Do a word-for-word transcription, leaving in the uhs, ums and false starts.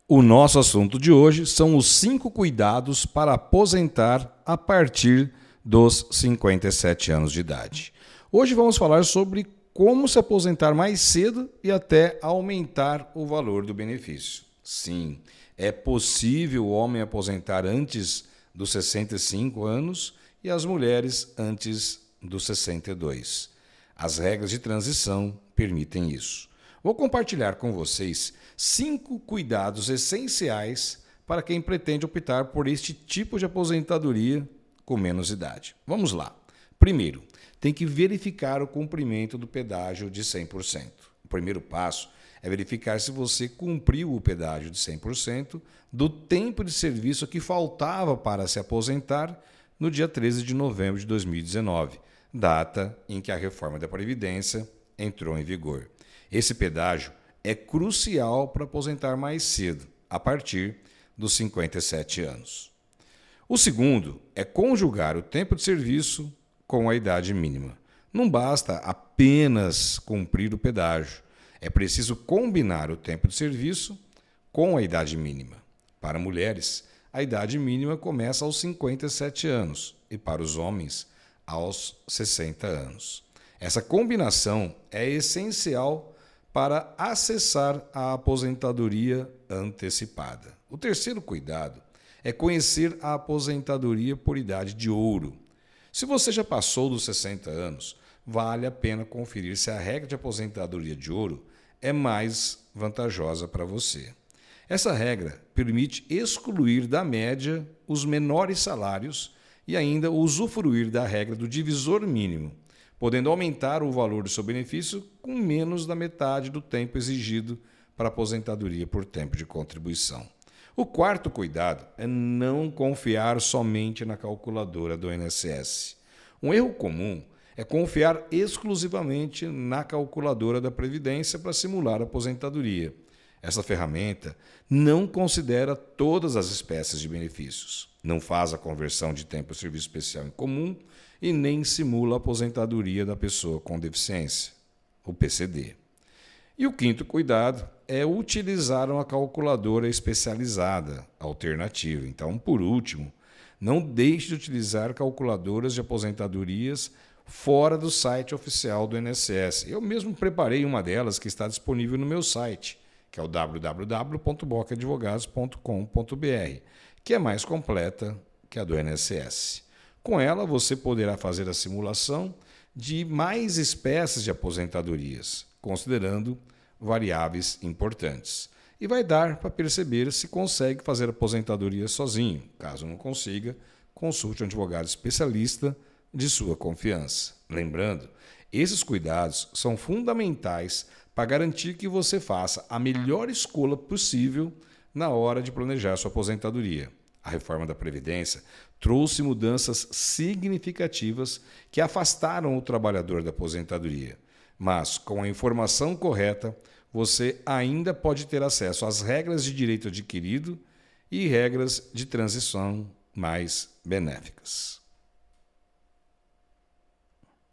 O nosso assunto de hoje são os cinco cuidados para aposentar a partir dos cinquenta e sete anos de idade. Hoje vamos falar sobre como se aposentar mais cedo e até aumentar o valor do benefício. Sim, é possível o homem aposentar antes dos sessenta e cinco anos e as mulheres antes dos sessenta e dois. As regras de transição permitem isso. Vou compartilhar com vocês cinco cuidados essenciais para quem pretende optar por este tipo de aposentadoria com menos idade. Vamos lá. Primeiro, tem que verificar o cumprimento do pedágio de cem por cento. O primeiro passo é verificar se você cumpriu o pedágio de cem por cento do tempo de serviço que faltava para se aposentar no dia treze de novembro de dois mil e dezenove, data em que a reforma da Previdência entrou em vigor. Esse pedágio é crucial para aposentar mais cedo, a partir dos cinquenta e sete anos. O segundo é conjugar o tempo de serviço com a idade mínima. Não basta apenas cumprir o pedágio, é preciso combinar o tempo de serviço com a idade mínima. Para mulheres, a idade mínima começa aos cinquenta e sete anos e para os homens, aos sessenta anos. Essa combinação é essencial para acessar a aposentadoria antecipada. O terceiro cuidado é conhecer a aposentadoria por idade de ouro. Se você já passou dos sessenta anos, vale a pena conferir se a regra de aposentadoria de ouro é mais vantajosa para você. Essa regra permite excluir da média os menores salários e ainda usufruir da regra do divisor mínimo, podendo aumentar o valor do seu benefício com menos da metade do tempo exigido para aposentadoria por tempo de contribuição. O quarto cuidado é não confiar somente na calculadora do I N S S. Um erro comum é confiar exclusivamente na calculadora da Previdência para simular a aposentadoria. Essa ferramenta não considera todas as espécies de benefícios, não faz a conversão de tempo de serviço especial em comum e nem simula a aposentadoria da pessoa com deficiência, o P C D. E o quinto cuidado é utilizar uma calculadora especializada, alternativa. Então, por último, não deixe de utilizar calculadoras de aposentadorias fora do site oficial do I N S S. Eu mesmo preparei uma delas que está disponível no meu site, que é o w w w ponto boca advogados ponto com ponto b r, que é mais completa que a do I N S S. Com ela, você poderá fazer a simulação de mais espécies de aposentadorias, considerando variáveis importantes. E vai dar para perceber se consegue fazer aposentadoria sozinho. Caso não consiga, consulte um advogado especialista de sua confiança. Lembrando, esses cuidados são fundamentais para garantir que você faça a melhor escolha possível na hora de planejar sua aposentadoria. A reforma da Previdência trouxe mudanças significativas que afastaram o trabalhador da aposentadoria. Mas, com a informação correta, você ainda pode ter acesso às regras de direito adquirido e regras de transição mais benéficas.